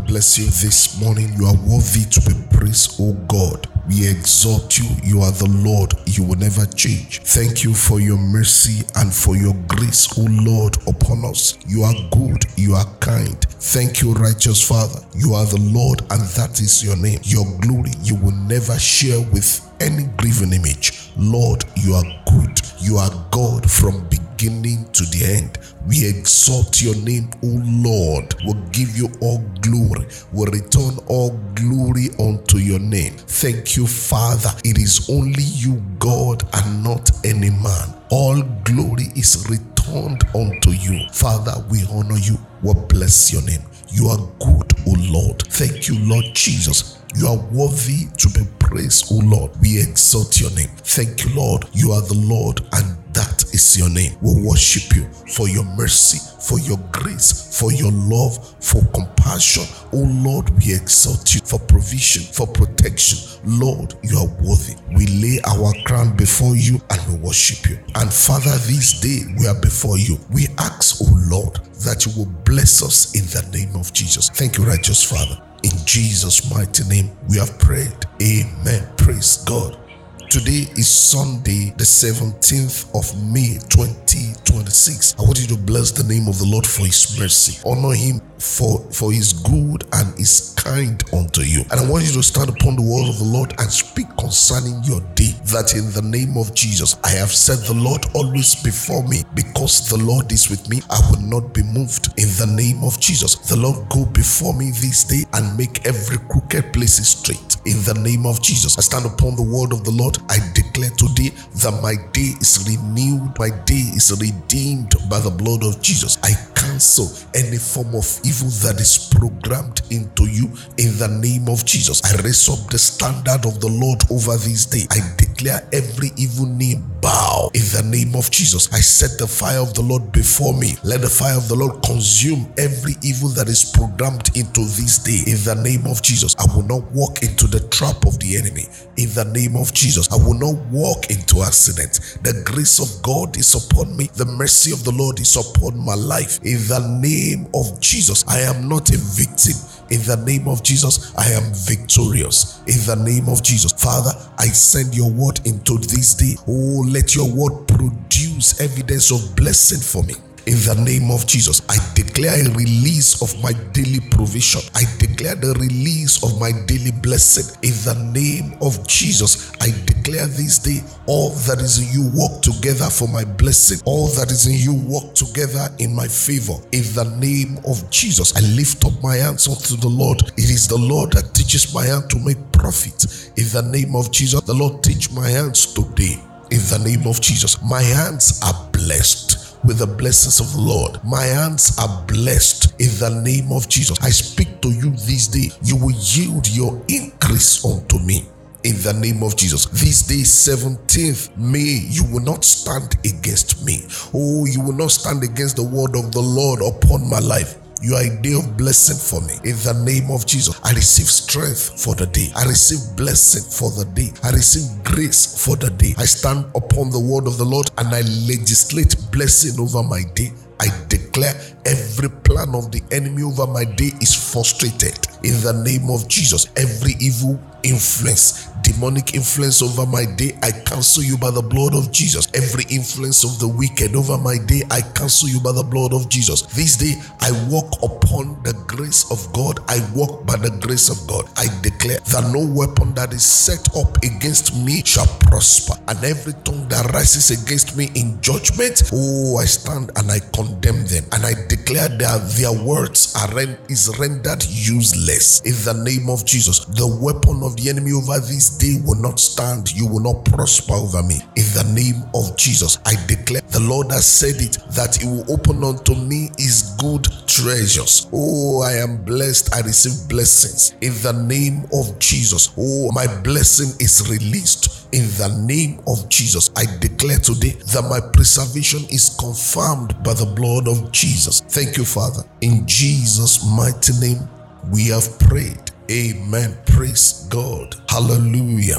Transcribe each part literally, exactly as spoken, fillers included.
bless you this morning. You are worthy to be praised, O God. We exalt you. You are the Lord. You will never change. Thank you for your mercy and for your grace, O Lord, upon us. You are good. You are kind. Thank you, righteous Father. You are the Lord, and that is your name. Your glory you will never share with any graven image. Lord, you are good. You are God from beginning to the end. We exalt your name, O Lord. We'll give you all glory. We'll return all glory unto your name. Thank you, Father. It is only you, God, and not any man. All glory is returned unto you. Father, we honor you. We bless your name. You are good, O Lord. Thank you, Lord Jesus. You are worthy to be praised, O Lord. We exalt your name. Thank you, Lord. You are the Lord, and that is your name. We worship you for your mercy, for your grace, for your love, for compassion. Oh Lord, we exalt you for provision, for protection. Lord, you are worthy. We lay our crown before you and we worship you. And Father, this day we are before you. We ask, oh Lord, that you will bless us in the name of Jesus. Thank you, righteous Father. In Jesus' mighty name we have prayed. Amen. Praise God. Today is Sunday, the seventeenth of May, twenty twenty-six. I want you to bless the name of the Lord for his mercy. Honor him for, for his good and his kind unto you. And I want you to stand upon the word of the Lord and speak concerning your day, that in the name of Jesus, I have set the Lord always before me. Because the Lord is with me, I will not be moved. In the name of Jesus, the Lord go before me this day and make every crooked place straight. In the name of Jesus, I stand upon the word of the Lord. I declare today that my day is renewed, my day is redeemed by the blood of Jesus. I cancel any form of evil that is programmed into you in the name of Jesus. I raise up the standard of the Lord over this day. I declare every evil knee bow in the name of Jesus. I set the fire of the Lord before me. Let the fire of the Lord consume every evil that is programmed into this day in the name of Jesus. I will not walk into the trap of the enemy in the name of Jesus. I will not walk into accidents. The grace of God is upon me. The mercy of the Lord is upon my life in the name of Jesus. I am not a victim. In the name of Jesus, I am victorious. In the name of Jesus, Father, I send your word into this day. Oh, let your word produce evidence of blessing for me. In the name of Jesus, I declare a release of my daily provision. I declare the release of my daily blessing. In the name of Jesus, I declare this day, all that is in you work together for my blessing. All that is in you work together in my favor. In the name of Jesus, I lift up my hands unto the Lord. It is the Lord that teaches my hand to make profit. In the name of Jesus, the Lord teach my hands today. In the name of Jesus, my hands are blessed with the blessings of the Lord. My hands are blessed in the name of Jesus. I speak to you this day. You will yield your increase unto me in the name of Jesus. This day, seventeenth May, you will not stand against me. Oh, you will not stand against the word of the Lord upon my life. You are a day of blessing for me. In the name of Jesus, I receive strength for the day. I receive blessing for the day. I receive grace for the day. I stand upon the word of the Lord and I legislate blessing over my day. I declare every plan of the enemy over my day is frustrated. In the name of Jesus, every evil influence, demonic influence over my day, I cancel you by the blood of Jesus. Every influence of the wicked over my day, I cancel you by the blood of Jesus. This day, I walk upon the grace of God. I walk by the grace of God. I declare that no weapon that is set up against me shall prosper, and every tongue that rises against me in judgment, oh, I stand and I condemn them, and I declare that their words are rend- is rendered useless. In the name of Jesus, the weapon of the enemy over this day will not stand. You will not prosper over me. In the name of Jesus, I declare the Lord has said it, that he will open unto me his good treasures. Oh, I am blessed. I receive blessings in the name of Jesus. Oh, my blessing is released. In the name of Jesus, I declare today that my preservation is confirmed by the blood of Jesus. Thank you, Father. In Jesus' mighty name, we have prayed. Amen. Praise God. Hallelujah.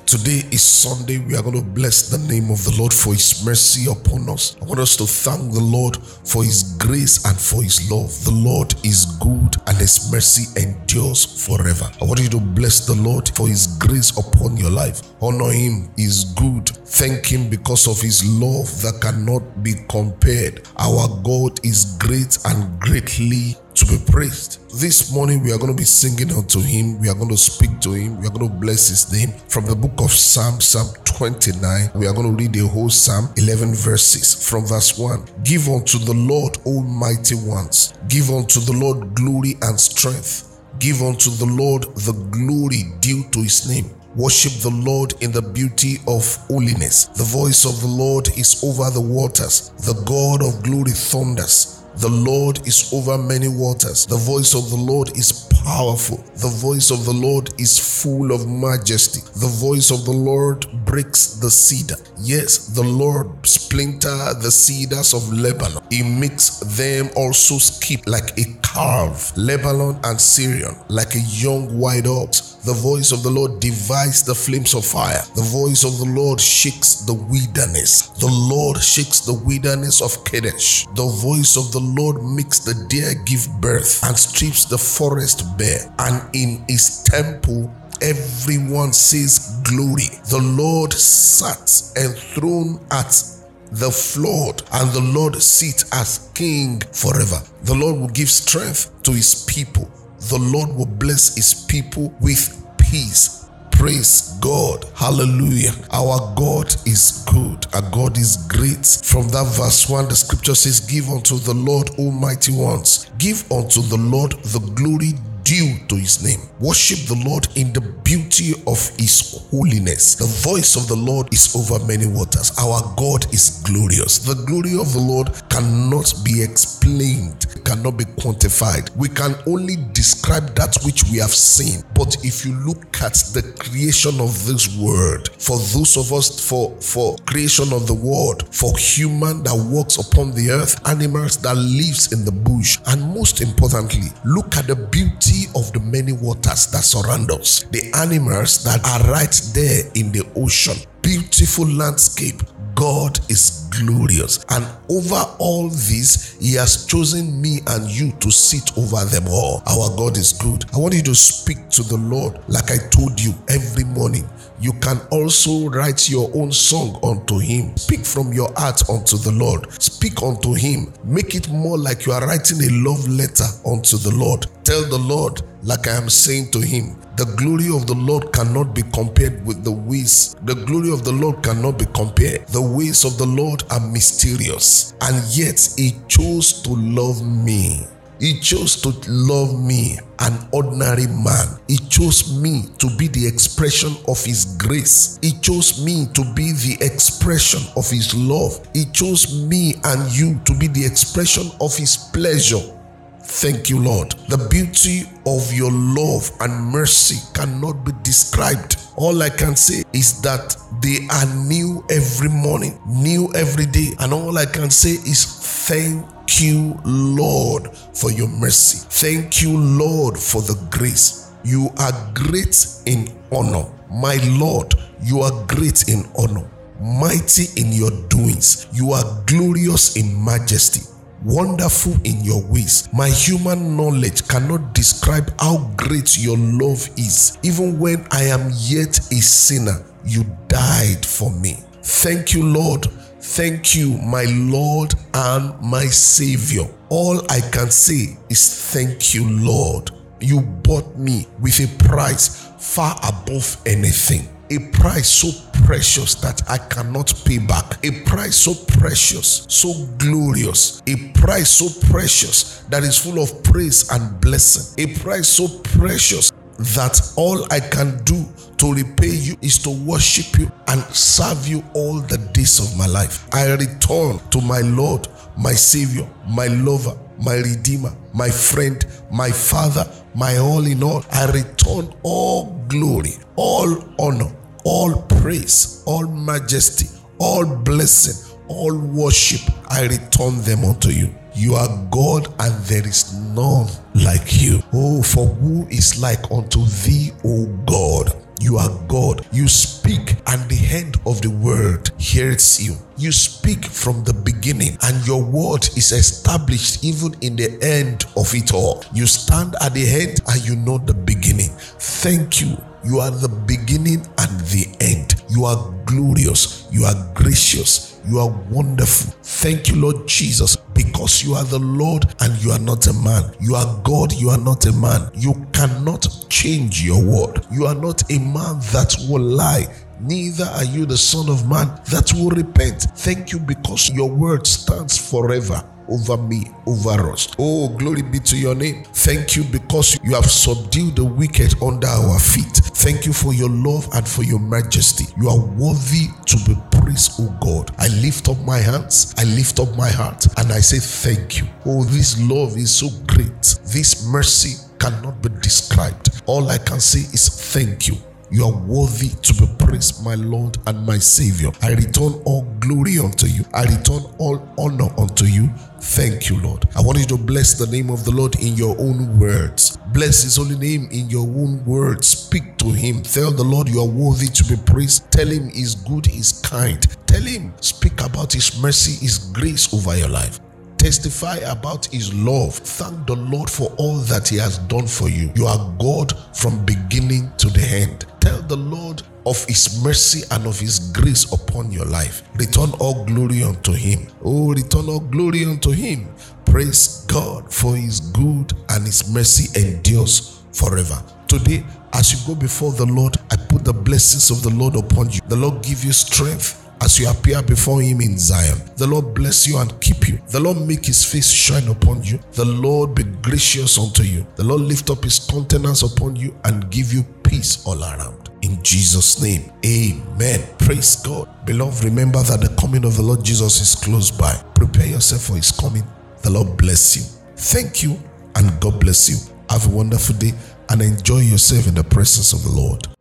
Today is Sunday. We are going to bless the name of the Lord for His mercy upon us. I want us to thank the Lord for His grace and for His love. The Lord is good and His mercy endures forever. I want you to bless the Lord for His grace upon your life. Honor Him. He is good. Thank Him because of His love that cannot be compared. Our God is great and greatly to be praised. This morning we are going to be singing unto Him. We are going to speak to Him. We are going to bless His name. From the book of Psalm, Psalm twenty-nine, we are going to read the whole Psalm, eleven verses. From verse one, give unto the Lord, O mighty ones. Give unto the Lord glory and strength. Give unto the Lord the glory due to His name. Worship the Lord in the beauty of holiness. The voice of the Lord is over the waters. The God of glory thunders. The Lord is over many waters. The voice of the Lord is powerful. The voice of the Lord is full of majesty. The voice of the Lord breaks the cedar. Yes, the Lord splinter the cedars of Lebanon. He makes them also skip like a calf. Lebanon and Syrian, like a young white ox. The voice of the Lord divides the flames of fire. The voice of the Lord shakes the wilderness. The Lord shakes the wilderness of Kadesh. The voice of the Lord makes the deer give birth and strips the forest bare. And in His temple everyone says glory. The Lord sat enthroned at the flood, and the Lord sits as king forever. The Lord will give strength to His people. The Lord will bless His people with peace. Praise God. Hallelujah. Our God is good. Our God is great. From that verse one, the scripture says, give unto the Lord, almighty ones. Give unto the Lord the glory due to His name. Worship the Lord in the beauty of His holiness. The voice of the Lord is over many waters. Our God is glorious. The glory of the Lord cannot be explained, cannot be quantified. We can only describe that which we have seen. But if you look at the creation of this world, for those of us, for, for creation of the world, for human that walks upon the earth, animals that lives in the bush, and most importantly, look at the beauty of the many waters that surround us, the animals that are right there in the ocean. Beautiful landscape. God is glorious, and over all this He has chosen me and you to sit over them all. Our God is good. I want you to speak to the Lord like I told you every morning. You can also write your own song unto Him. Speak from your heart unto the Lord. Speak unto Him. Make it more like you are writing a love letter unto the Lord. Tell the Lord, like I am saying to Him, the glory of the Lord cannot be compared with the ways. The glory of the Lord cannot be compared. The ways of the Lord are mysterious, and yet He chose to love me. He chose to love me, an ordinary man. He chose me to be the expression of His grace. He chose me to be the expression of His love. He chose me and you to be the expression of His pleasure. Thank you, Lord. The beauty of your love and mercy cannot be described. All I can say is that they are new every morning, new every day. And all I can say is thank you, Lord, for your mercy. Thank you, Lord, for the grace. You are great in honor. My Lord, you are great in honor, mighty in your doings. You are glorious in majesty, wonderful in your ways. My human knowledge cannot describe how great your love is. Even when I am yet a sinner, you died for me. Thank you, Lord. Thank you, my Lord and my Savior. All I can say is thank you, Lord. You bought me with a price far above anything. A price so precious that I cannot pay back. A price so precious, so glorious. A price so precious that is full of praise and blessing. A price so precious that all I can do to repay you is to worship you and serve you all the days of my life. I return to my Lord, my Savior, my lover, my Redeemer, my friend, my Father, my all in all. I return all glory, all honor, all praise, all majesty, all blessing, all worship. I return them unto you. You are God, and there is none like you. Oh, for who is like unto thee, O God? You are God. You speak and the end of the word hears you. You speak from the beginning and your word is established even in the end of it all. You stand at the end and you know the beginning. Thank you. You are the beginning and the end. You are glorious. You are gracious. You are wonderful. Thank you, Lord Jesus, because you are the Lord and you are not a man. You are God. You are not a man. You cannot change your word. You are not a man that will lie. Neither are you the Son of Man that will repent. Thank you because your word stands forever over me, over us. Oh, glory be to your name. Thank you because you have subdued the wicked under our feet. Thank you for your love and for your majesty. You are worthy to be praised, oh God. I lift up my hands, I lift up my heart, and I say thank you. Oh, this love is so great. This mercy cannot be described. All I can say is thank you. You are worthy to be praised, my Lord and my Savior. I return all glory unto you. I return all honor unto you. Thank you, Lord. I want you to bless the name of the Lord in your own words. Bless his holy name in your own words. Speak to him. Tell the Lord you are worthy to be praised. Tell him he's good, he's kind. Tell him, speak about his mercy, his grace over your life. Testify about his love. Thank the Lord for all that he has done for you. You are God from beginning to the end. Tell the Lord of his mercy and of his grace upon your life. Return all glory unto him. Oh, return all glory unto him. Praise God, for his good and his mercy endures forever. Today, as you go before the Lord, I put the blessings of the Lord upon you. The Lord give you strength as you appear before him in Zion. The Lord bless you and keep you. The Lord make his face shine upon you. The Lord be gracious unto you. The Lord lift up his countenance upon you and give you peace all around. In Jesus' name, amen. Praise God. Beloved, remember that the coming of the Lord Jesus is close by. Prepare yourself for his coming. The Lord bless you. Thank you and God bless you. Have a wonderful day and enjoy yourself in the presence of the Lord.